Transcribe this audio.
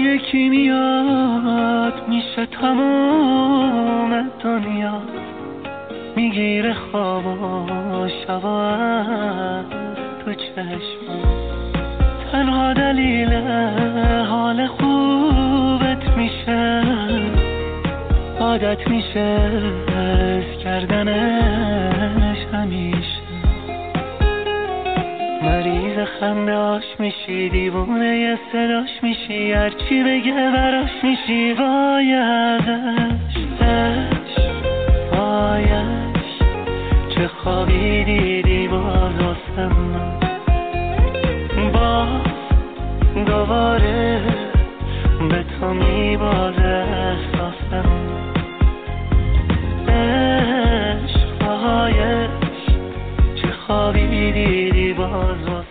یکی میاد میشه تمام دنیا، میگیره خواب و شبا تو چشم. تنها دلیل حال خوبت میشه، عادت میشه حس کردنش همیشه. مریض خندهاش میشی، دیوونه ی صداش میشی، هرچی بگه براش میشی. وای ازش وایش چه خوابی دیدی باز واسه من، باز دوباره به تو میبازه احساسم. عشق وایش چه خوابی دیدی باز واسه من.